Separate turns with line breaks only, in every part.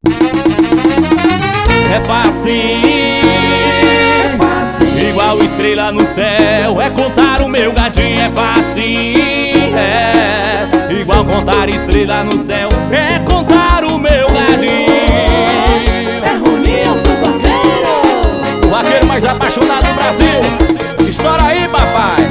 É facinho, igual estrela no céu. É contar o meu gadinho, é facinho, é igual contar estrela no céu. É contar o meu gadinho.
É Roninho, eu sou vaqueiro,
O vaqueiro mais apaixonado do Brasil. Estoura aí, papai.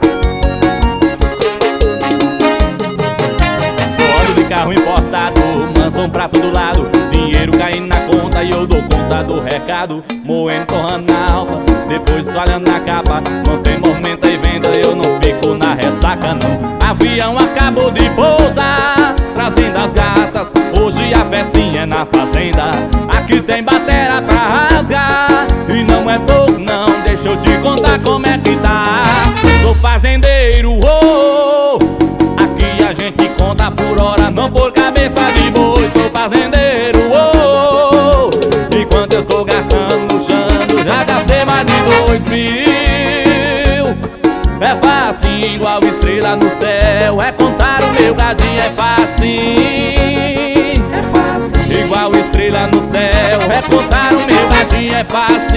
Óleo de carro importado, mansão pra todo lado, dinheiro caindo na conta e eu dou conta do recado. Moendo, torrando na alma, depois falhando na capa. Não tem movimento e venda, eu não fico na ressaca não. Avião acabou de pousar, trazendo as gatas. Hoje a festinha é na fazenda. Aqui tem batera pra rasgar, e não é pouco não, deixa eu te contar como é que tá. Sou fazendeiro, oh, aqui a gente conta por hora, não por cabeça de boi. Sou fazendeiro, oh, e quanto eu tô gastando no chão, já gastei mais de 2.000. É fácil, igual estrela no céu. É contar o meu gadinho, é fácil.
é fácil,
Igual estrela no céu. É contar o meu gadinho, é fácil.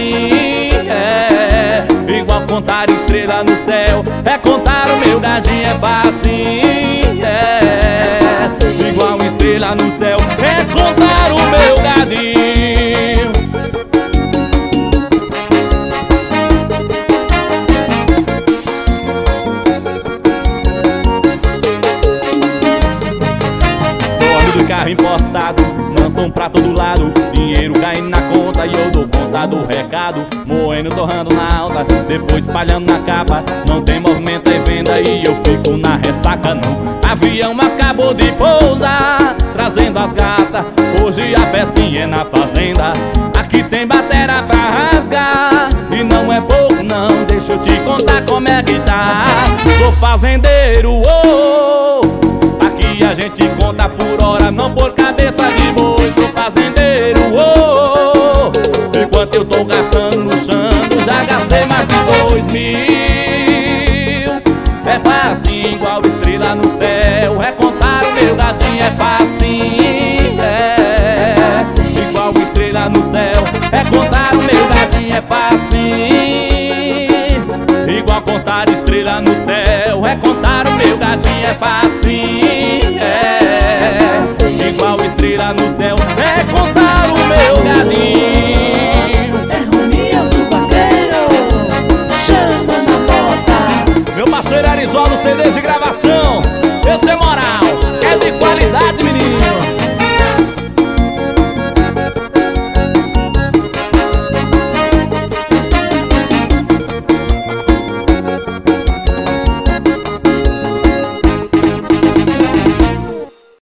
É igual contar estrela no céu. É contar o meu gadinho, é fácil. É igual estrela no céu. É contar o meu gadinho. Carro importado, mansão pra todo lado, dinheiro caindo na conta e eu dou conta do recado. Moendo, torrando na alta, depois espalhando na capa. Não tem movimento e venda e eu fico na ressaca não. Avião acabou de pousar, trazendo as gatas. Hoje a festinha é na fazenda. Aqui tem batera pra rasgar, e não é pouco não, deixa eu te contar como é que tá. Sou fazendeiro, oh, aqui a gente conta por hora, não por cabeça de boi. Sou fazendeiro, oh, enquanto eu tô gastando no chão, já gastei mais de 2.000. É fácil, igual estrela no céu. É contar o meu gadinho, é fácil, é igual estrela no céu. É contar o meu gadinho, é fácil, igual contar estrela no céu. É contar o meu gadinho, é fácil, igual estrela no céu. É contar o meu gadinho.
é Roninho, eu sou vaqueiro, chama na bota.
Meu parceiro Arizona, CDs e gravação.